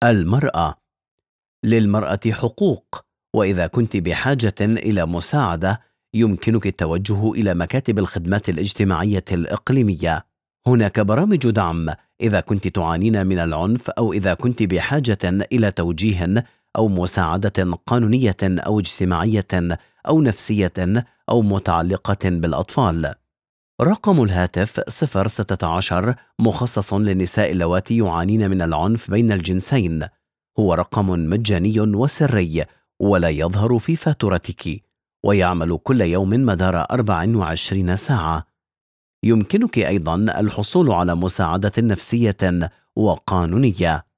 المرأة. للمرأة حقوق، وإذا كنت بحاجة إلى مساعدة يمكنك التوجه إلى مكاتب الخدمات الاجتماعية الإقليمية. هناك برامج دعم إذا كنت تعانين من العنف أو إذا كنت بحاجة إلى توجيه أو مساعدة قانونية أو اجتماعية أو نفسية أو متعلقة بالأطفال. رقم الهاتف 016 مخصص للنساء اللواتي يعانين من العنف بين الجنسين. هو رقم مجاني وسري ولا يظهر في فاتورتك، ويعمل كل يوم مدار 24 ساعة. يمكنك أيضا الحصول على مساعدة نفسية وقانونية.